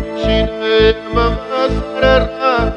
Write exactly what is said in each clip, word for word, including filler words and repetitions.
شینم مسر ره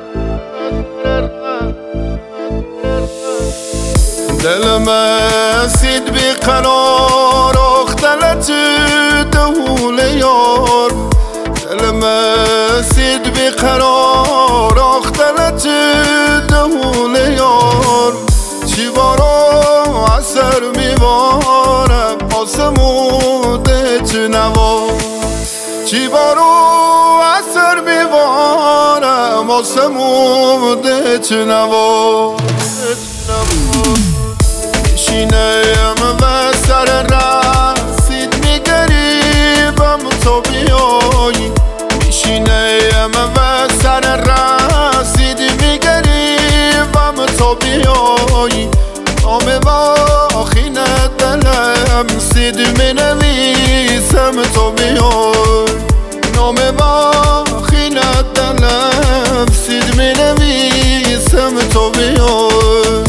دلم اسید بی قرار اختلت دهول یار دلم اسید بی قرار اختلت دهول یار چی بارا اثر میوارم آسموده تو نوار چی بارا اثر میوارم آسموده تو نوار میشینم و سر رسید میگریبم تو بیایی میشینم و سر رسید میگریبم تو بیایی نام واخین دلم سید مینویسم تو بیایی نام واخین دلم سید مینویسم تو بیایی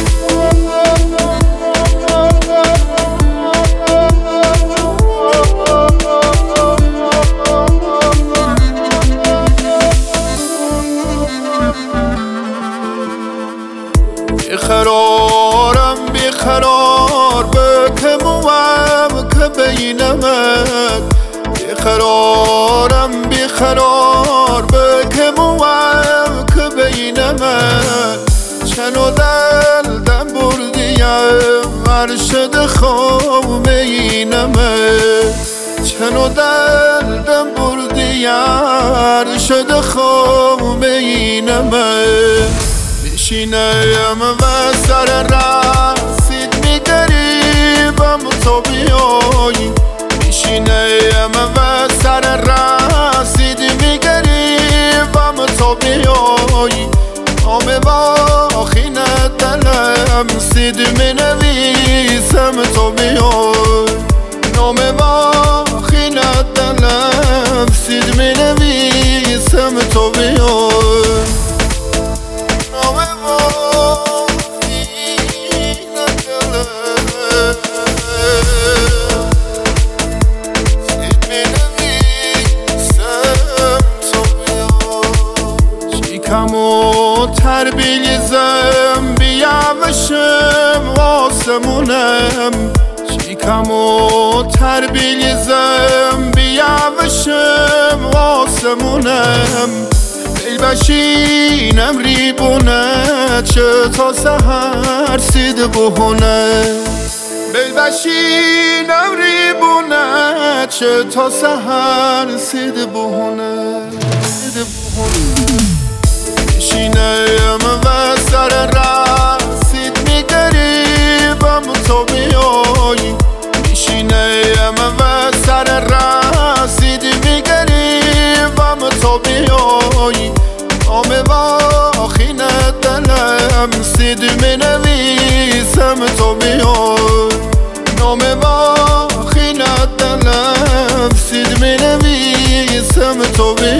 بیقرارم بیقرار بکموم که بینمت بیقرارم بیقرار بکموم که بینمت چنو دل دم بردیم ارشد خواب بینمت چنو دل دم بردیم ارشد خواب بینمت میشینم و سر رسید میگریبم تو بیایی میشینم و سر رسید میگریبم تو بیایی نام واخین دلم سید مینویسم تو بیایی نام واخین دلم سید مینویسم تو بیایی کمو تربیزم بیاوشم واسمونم شیکمو تربیزم بیاوشم واسمونم بیل بشینم ریبونه چه تا سهر سید بهونه بیل بشینم ریبونه چه تا سهر سید بهونه سید بهونه میشینم و سر رسید میگریبم تو بیایی میشینم و سر رسید میگریبم تو بیایی نام واخین دلم سید مینویسم تو بیایی نام واخین دلم سید مینویسم تو بیایی